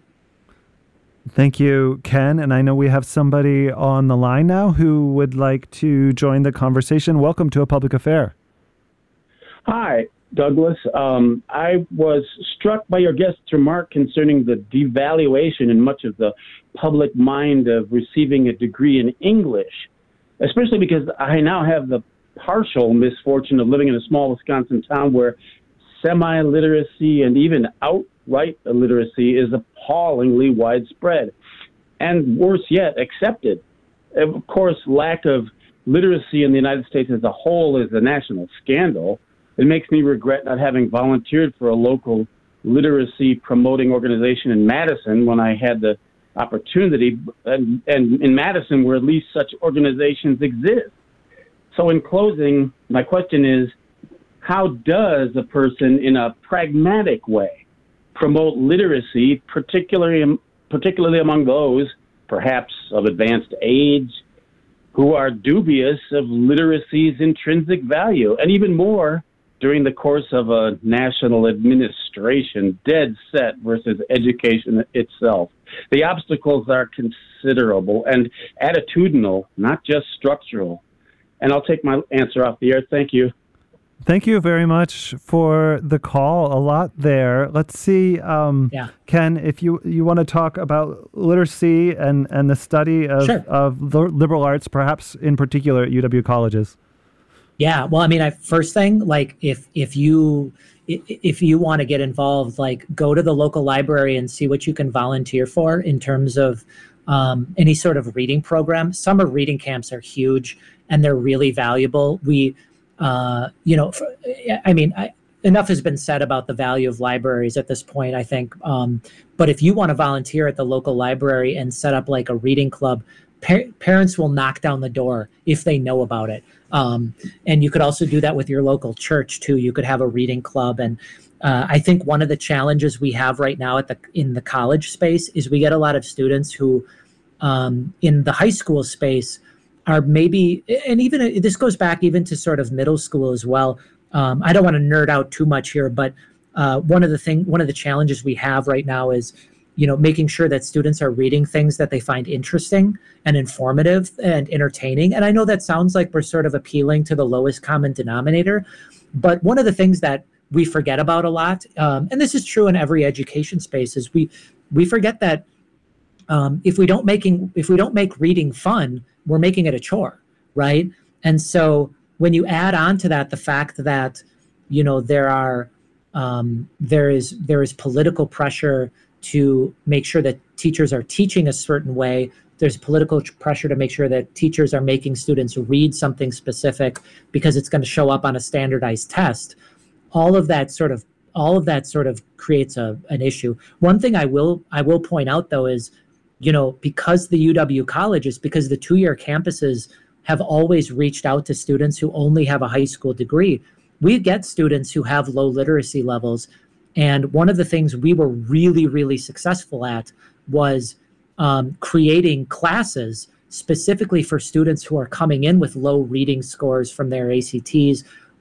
Thank you, Ken. And I know we have somebody on the line now who would like to join the conversation. Welcome to A Public Affair. Hi, Douglas. Um, I was struck by your guest's remark concerning the devaluation in much of the public mind of receiving a degree in English, especially because I now have the partial misfortune of living in a small Wisconsin town where semi-literacy and even outright illiteracy is appallingly widespread, and worse yet, accepted. Of course, lack of literacy in the United States as a whole is a national scandal. It makes me regret not having volunteered for a local literacy promoting organization in Madison when I had the opportunity, and, and in Madison where at least such organizations exist. So in closing, my question is, how does a person in a pragmatic way promote literacy, particularly, particularly among those, perhaps of advanced age, who are dubious of literacy's intrinsic value, and even more during the course of a national administration dead set versus education itself? The obstacles are considerable and attitudinal, not just structural. And I'll take my answer off the air. Thank you. Thank you very much for the call. A lot there. Let's see, um, yeah. Ken, if you, you want to talk about literacy and, and the study of, sure. of the liberal arts, perhaps in particular at U W colleges. Yeah, well, I mean, I, first thing, like if if you if you want to get involved, like go to the local library and see what you can volunteer for in terms of um, any sort of reading program. Summer reading camps are huge and they're really valuable. We, uh, you know, for, I mean, I, enough has been said about the value of libraries at this point, I think. Um, but if you want to volunteer at the local library and set up like a reading club, par- parents will knock down the door if they know about it. Um, and you could also do that with your local church too. You could have a reading club. And uh, I think one of the challenges we have right now at the in the college space is we get a lot of students who um, in the high school space are maybe, and even this goes back even to sort of middle school as well. Um, I don't want to nerd out too much here, but uh, one of the thing, one of the challenges we have right now is, you know, making sure that students are reading things that they find interesting and informative and entertaining. And I know that sounds like we're sort of appealing to the lowest common denominator, but one of the things that we forget about a lot, um, and this is true in every education space, is we we forget that um, if we don't making if we don't make reading fun, we're making it a chore, right? And so when you add on to that the fact that, you know, there are um, there is there is political pressure to make sure that teachers are teaching a certain way. There's political pressure to make sure that teachers are making students read something specific because it's going to show up on a standardized test. All of that sort of all of that sort of creates a an issue. One thing I will I will point out though is, you know, because the U W colleges, because the two-year campuses have always reached out to students who only have a high school degree, we get students who have low literacy levels. And one of the things we were really, really successful at was um, creating classes specifically for students who are coming in with low reading scores from their A C Ts,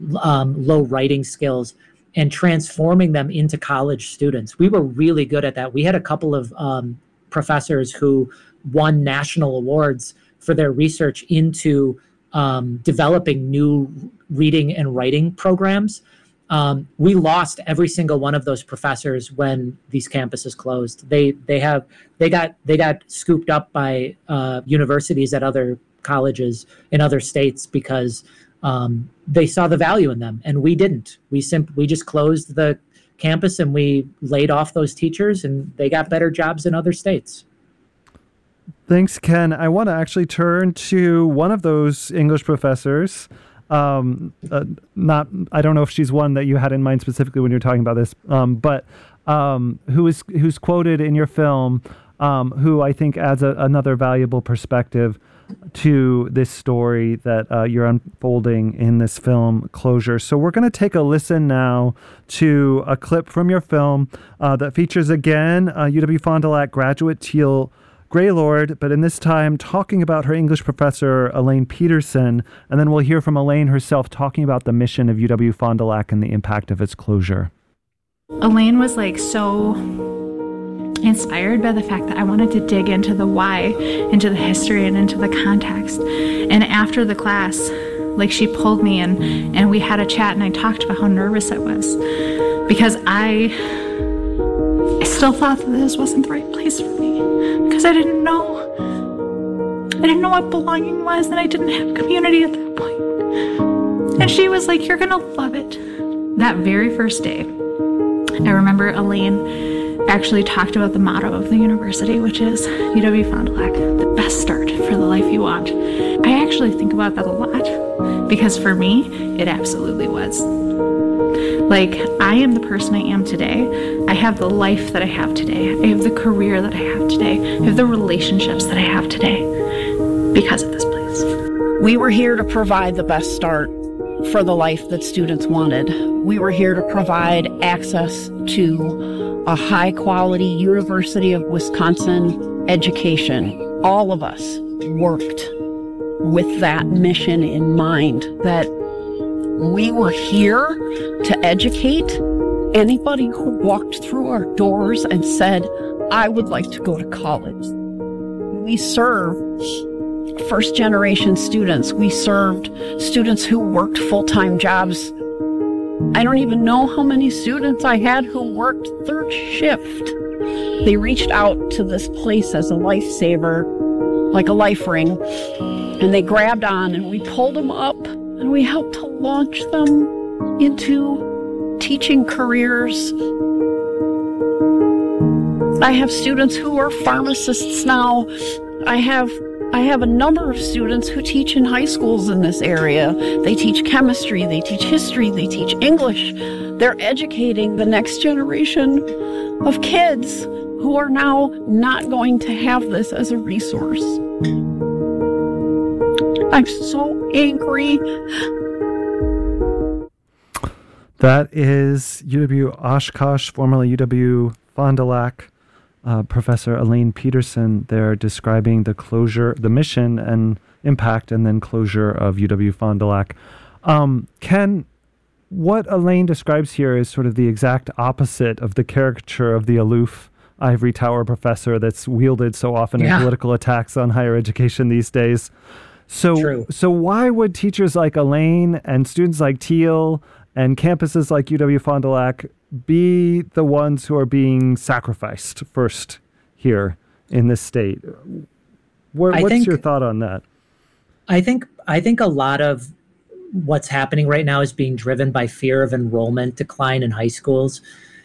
um, low writing skills, and transforming them into college students. We were really good at that. We had a couple of um, professors who won national awards for their research into um, developing new reading and writing programs. Um, we lost every single one of those professors when these campuses closed. They they have they got they got scooped up by uh, universities at other colleges in other states because um, they saw the value in them, and we didn't. We simp- we just closed the campus and we laid off those teachers, and they got better jobs in other states. Thanks, Ken. I want to actually turn to one of those English professors. Um, uh, not, I don't know if she's one that you had in mind specifically when you're talking about this, um, but um, who is who's quoted in your film, um, who I think adds a, another valuable perspective to this story that uh, you're unfolding in this film, Closure. So we're going to take a listen now to a clip from your film uh, that features again uh, U W Fond du Lac graduate Teal Greylord, but in this time talking about her English professor, Elaine Peterson, and then we'll hear from Elaine herself talking about the mission of U W-Fond du Lac and the impact of its closure. Elaine was like so inspired by the fact that I wanted to dig into the why, into the history, and into the context. And after the class, like she pulled me in and we had a chat and I talked about how nervous I was because I, I still thought that this wasn't the right place for me because I didn't know. I didn't know what belonging was and I didn't have community at that point. And she was like, you're gonna love it. That very first day, I remember Elaine actually talked about the motto of the university, which is U W-Fond du Lac, the best start for the life you want. I actually think about that a lot because for me, it absolutely was. Like, I am the person I am today. I have the life that I have today. I have the career that I have today. I have the relationships that I have today because of this place. We were here to provide the best start for the life that students wanted. We were here to provide access to a high-quality University of Wisconsin education. All of us worked with that mission in mind, that we were here to educate anybody who walked through our doors and said, I would like to go to college. We serve first-generation students. We served students who worked full-time jobs. I don't even know how many students I had who worked third shift. They reached out to this place as a lifesaver, like a life ring, and they grabbed on and we pulled them up and we helped to launch them into teaching careers. I have students who are pharmacists now. I have I have a number of students who teach in high schools in this area. They teach chemistry, they teach history, they teach English. They're educating the next generation of kids who are now not going to have this as a resource. I'm so angry. That is U W-Oshkosh, formerly U W-Fond du Lac. Uh, Professor Elaine Peterson there describing the closure, the mission and impact, and then closure of U W-Fond du Lac. Um, Ken, what Elaine describes here is sort of the exact opposite of the caricature of the aloof ivory tower professor that's wielded so often yeah. in political attacks on higher education these days. So, True. so why would teachers like Elaine and students like Teal and campuses like U W-Fond du Lac be the ones who are being sacrificed first here in this state? What, what's think, your thought on that? I think I think a lot of what's happening right now is being driven by fear of enrollment decline in high schools.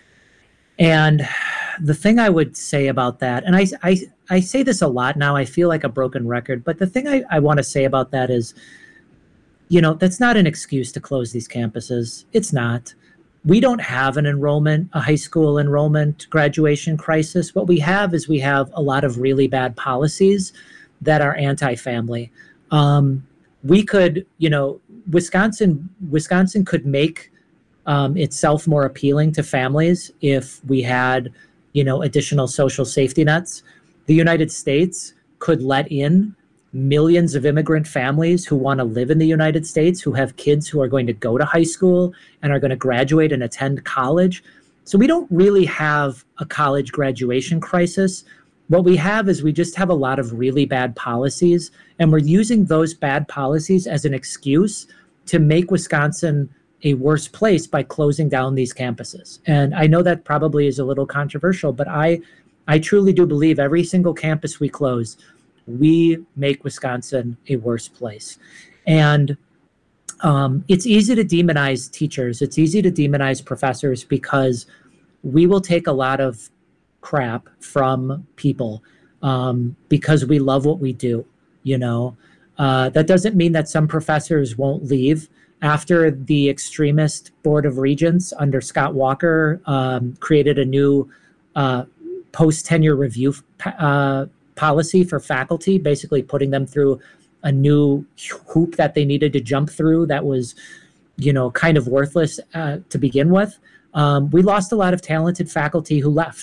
And the thing I would say about that, and I, I, I say this a lot now, I feel like a broken record, but the thing I, I want to say about that is, you know, that's not an excuse to close these campuses. It's not. We don't have an enrollment, a high school enrollment graduation crisis. What we have is we have a lot of really bad policies that are anti-family. Um, we could, you know, Wisconsin, Wisconsin could make um, itself more appealing to families if we had, you know, additional social safety nets. The United States could let in millions of immigrant families who want to live in the United States, who have kids who are going to go to high school and are going to graduate and attend college. So we don't really have a college graduation crisis. What we have is we just have a lot of really bad policies, and we're using those bad policies as an excuse to make Wisconsin a worse place by closing down these campuses. And I know that probably is a little controversial, but I, I truly do believe every single campus we close, we make Wisconsin a worse place. And um, it's easy to demonize teachers. It's easy to demonize professors because we will take a lot of crap from people um, because we love what we do, you know. Uh, that doesn't mean that some professors won't leave. After the extremist Board of Regents under Scott Walker um, created a new uh, post-tenure review uh, policy for faculty, basically putting them through a new hoop that they needed to jump through that was, you know, kind of worthless uh, to begin with. Um, we lost a lot of talented faculty who left.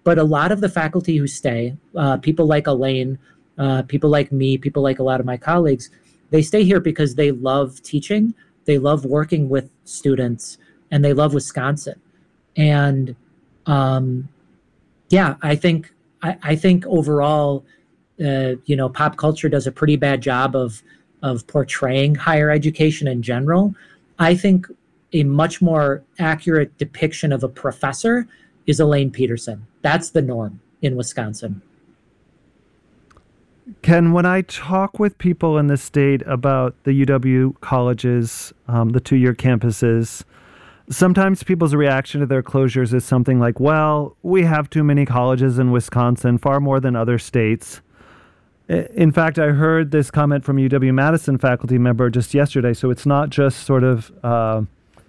But a lot of the faculty who stay, uh, people like Elaine, uh, people like me, people like a lot of my colleagues, they stay here because they love teaching, they love working with students, and they love Wisconsin. And um, yeah, I think I, I think overall, uh, you know, pop culture does a pretty bad job of of portraying higher education in general. I think a much more accurate depiction of a professor is Elaine Peterson. That's the norm in Wisconsin. Ken, when I talk with people in the state about the U W colleges, um, the two-year campuses, sometimes people's reaction to their closures is something like, well, we have too many colleges in Wisconsin, far more than other states. In fact, I heard this comment from a U W-Madison faculty member just yesterday, so it's not just sort of uh,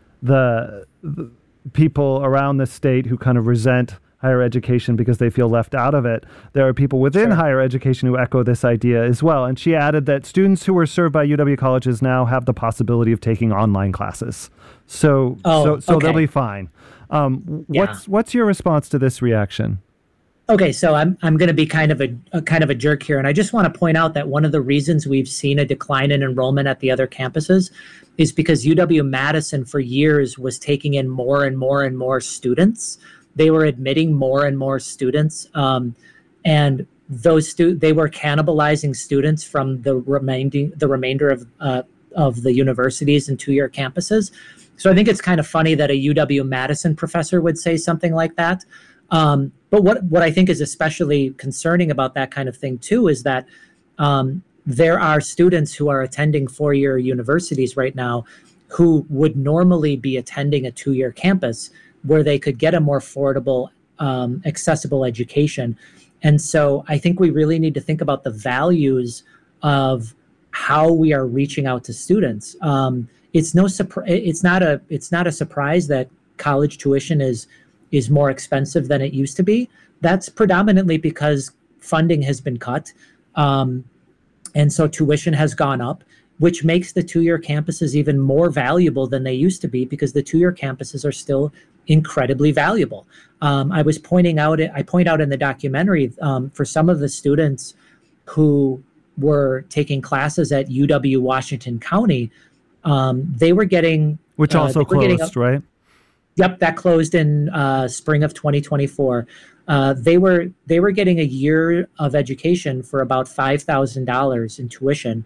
the, the people around the state who kind of resent higher education because they feel left out of it. There are people within sure. higher education who echo this idea as well. And she added that students who are served by U W colleges now have the possibility of taking online classes. So oh, so, so okay. they'll be fine. Um, what's yeah. what's your response to this reaction? Okay, so I'm I'm going to be kind of a, a kind of a jerk here, and I just want to point out that one of the reasons we've seen a decline in enrollment at the other campuses is because U W-Madison for years was taking in more and more and more students. They were admitting more and more students, um, and those stu- they were cannibalizing students from the remaining the remainder of uh, of the universities and two-year campuses. So I think it's kind of funny that a U W-Madison professor would say something like that. Um, but what what I think is especially concerning about that kind of thing too is that um, there are students who are attending four-year universities right now who would normally be attending a two-year campus where they could get a more affordable, um, accessible education. And so I think we really need to think about the values of how we are reaching out to students. Um, it's no surprise. It's not a. It's not a surprise that college tuition is is more expensive than it used to be. That's predominantly because funding has been cut, um, and so tuition has gone up, which makes the two-year campuses even more valuable than they used to be because the two-year campuses are still incredibly valuable. Um, I was pointing out, I point out in the documentary um, for some of the students who were taking classes at U W-Washington County, um, they were getting... Which also uh, closed, getting a, right? Yep, that closed in uh, spring of twenty twenty-four. Uh, they were they were getting a year of education for about five thousand dollars in tuition.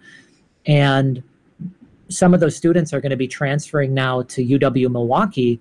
And some of those students are going to be transferring now to U W-Milwaukee,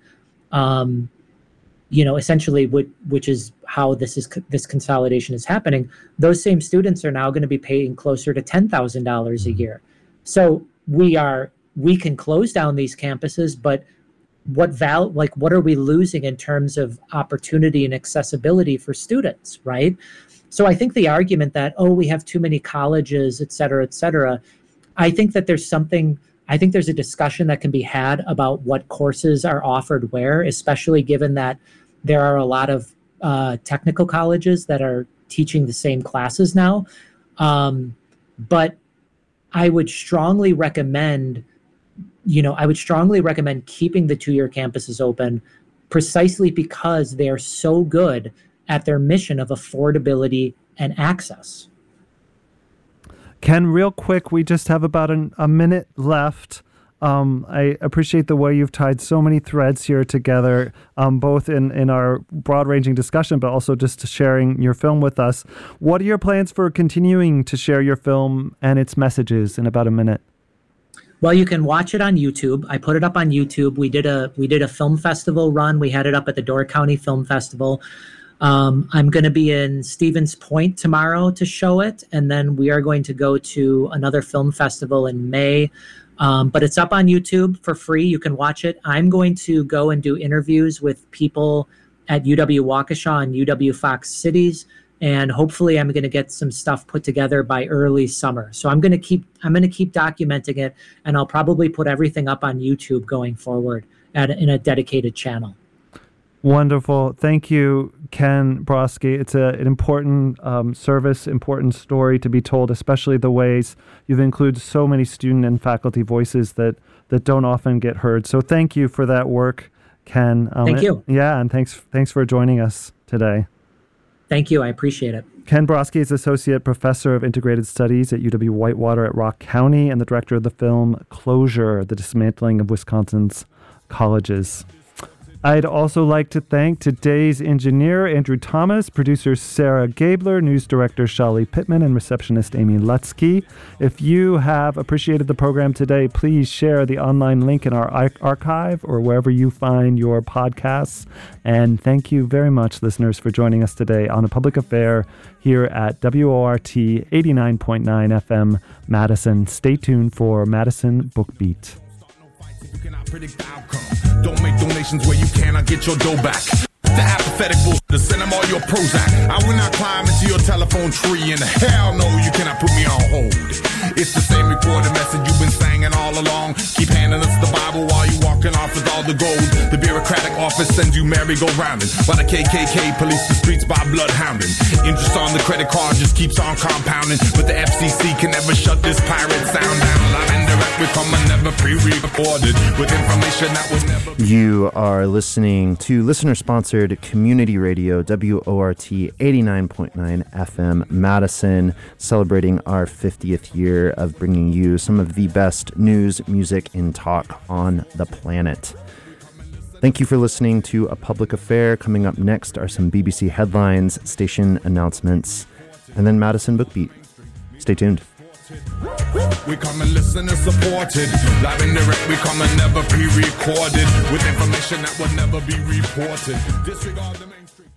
um, you know, essentially, which, which is how this is this consolidation is happening. Those same students are now going to be paying closer to ten thousand dollars a year. So we are we can close down these campuses, but what val like what are we losing in terms of opportunity and accessibility for students, right? So I think the argument that, oh, we have too many colleges, et cetera, et cetera, I think that there's something, I think there's a discussion that can be had about what courses are offered where, especially given that there are a lot of uh, technical colleges that are teaching the same classes now. Um, but I would strongly recommend, you know, I would strongly recommend keeping the two-year campuses open precisely because they are so good at their mission of affordability and access. Ken, real quick, we just have about an, a minute left. Um, I appreciate the way you've tied so many threads here together, um, both in, in our broad-ranging discussion, but also just sharing your film with us. What are your plans for continuing to share your film and its messages in about a minute? Well, you can watch it on YouTube. I put it up on YouTube. We did a we did a film festival run. We had it up at the Door County Film Festival. Um, I'm going to be in Stevens Point tomorrow to show it, and then we are going to go to another film festival in May. Um, but it's up on YouTube for free. You can watch it. I'm going to go and do interviews with people at U W-Waukesha and U W-Fox Cities, and hopefully I'm going to get some stuff put together by early summer. So I'm going to keep I'm going to keep documenting it, and I'll probably put everything up on YouTube going forward at in a dedicated channel. Wonderful. Thank you, Ken Brodsky. It's a, an important um, service, important story to be told, especially the ways you've included so many student and faculty voices that, that don't often get heard. So thank you for that work, Ken. Um, Thank you. Yeah, and thanks thanks for joining us today. Thank you. I appreciate it. Ken Brodsky is Associate Professor of Integrated Studies at U W-Whitewater at Rock County and the director of the film Closure, the Dismantling of Wisconsin's Colleges. I'd also like to thank today's engineer, Andrew Thomas, producer Sarah Gabler, news director Shali Pittman, and receptionist Amy Lutsky. If you have appreciated the program today, please share the online link in our archive or wherever you find your podcasts. And thank you very much, listeners, for joining us today on A Public Affair here at W O R T eighty-nine point nine F M Madison. Stay tuned for Madison Book Beat. Predict the outcome. Don't make donations where you cannot get your dough back. The apathetic bullshit, send them all your Prozac. I will not climb into your telephone tree, and hell no, you cannot put me on hold. It's the same recorded message you've been singing all along. Keep handing us the Bible while you walking off with all the gold. The bureaucratic office sends you merry-go-rounding, while the K K K police the streets by bloodhounding. Interest on the credit card just keeps on compounding, but the F C C can never shut this pirate sound down. Live and direct, we come and never pre-recorded with information that was never. You are listening to listener-sponsored community radio, W O R T eighty-nine point nine F M Madison, celebrating our fiftieth year of bringing you some of the best news, music, and talk on the planet. Thank you for listening to A Public Affair. Coming up next are some B B C headlines, station announcements, and then Madison Book Beat. Stay tuned. We come and listen and supported. Live and direct, we come and never be recorded with information that will never be reported. Disregard the mainstream.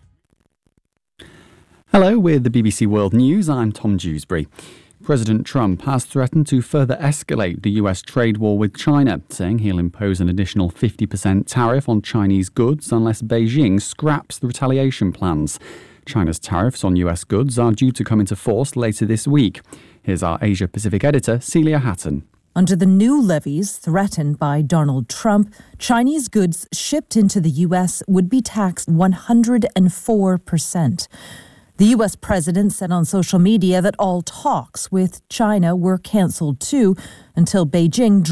Hello, with the B B C World News, I'm Tom Dewsbury. President Trump has threatened to further escalate the U S trade war with China, saying he'll impose an additional fifty percent tariff on Chinese goods unless Beijing scraps the retaliation plans. China's tariffs on U S goods are due to come into force later this week. Here's our Asia-Pacific editor, Celia Hatton. Under the new levies threatened by Donald Trump, Chinese goods shipped into the U S would be taxed one hundred four percent. The U S president said on social media that all talks with China were canceled too until Beijing